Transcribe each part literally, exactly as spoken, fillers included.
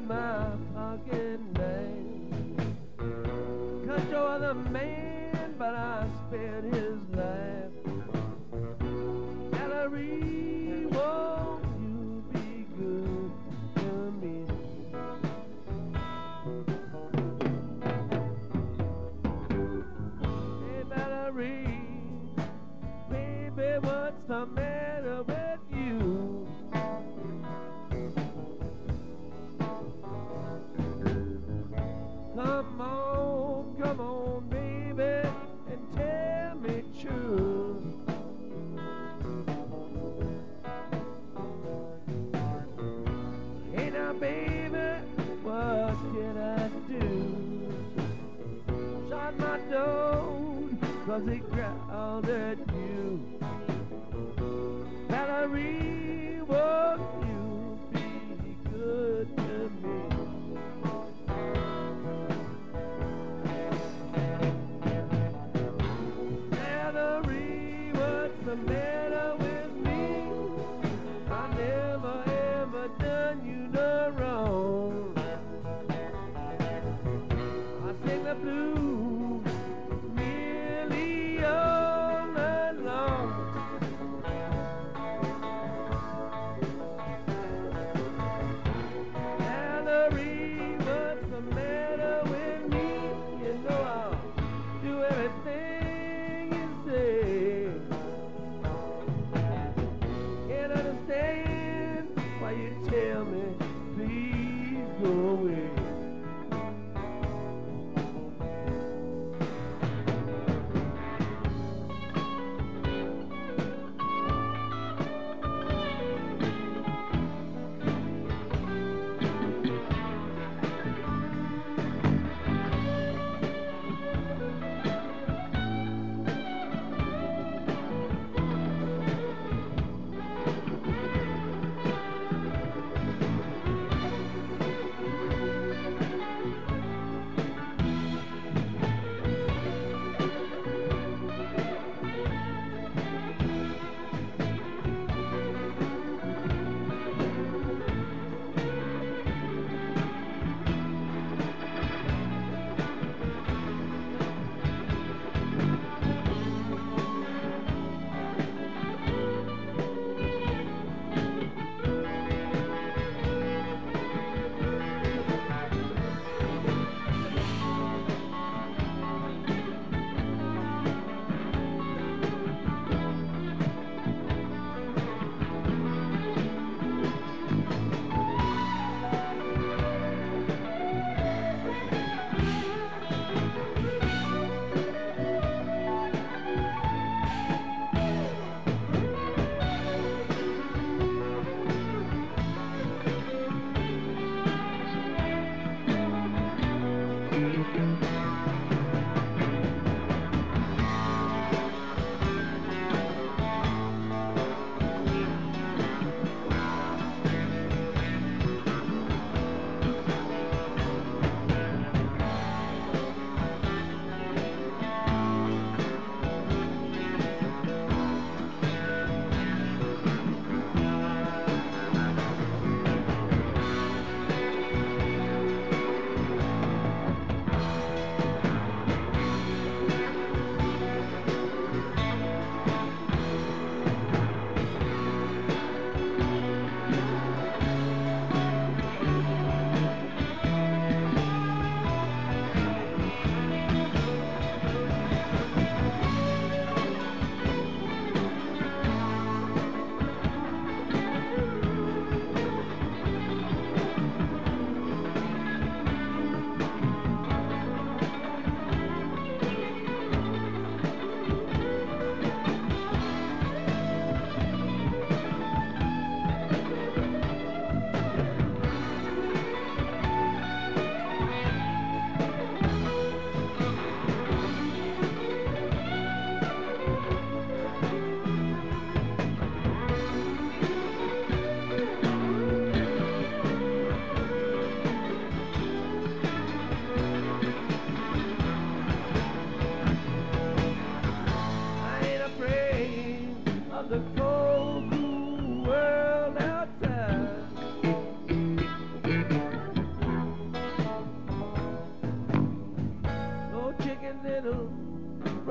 with my pocket knife. Cut your other man, but I spared his life. Valerie, won't you be good to me? Hey Valerie, baby, what's the matter with you? Come on, come on, baby, and tell me true. Hey now, baby, what did I do? Shot my dog, cause he growled at you. Valerie, won't you be good to me? Valerie, what's the matter with me? I never ever done you no wrong. I sing the blues nearly all night long.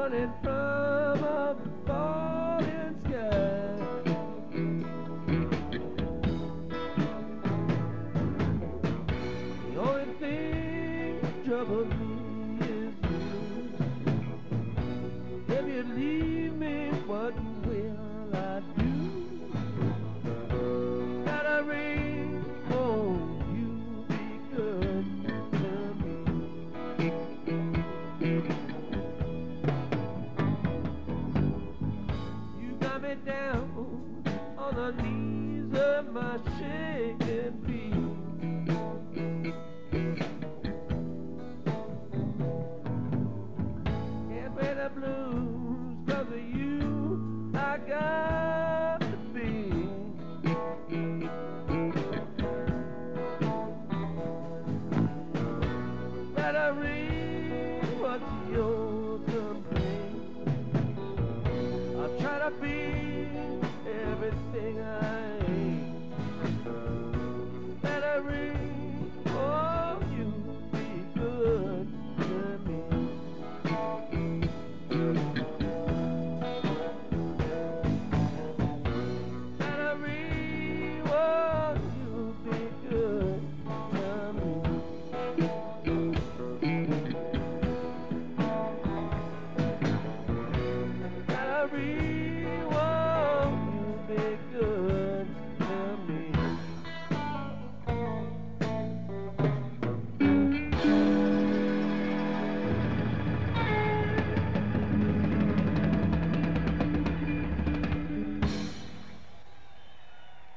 running from a falling sky. The only thing that troubles me is you. If you leave me, what will I do? Got a ring, won't you be good to me? You got me down on the knees of my shaking feet.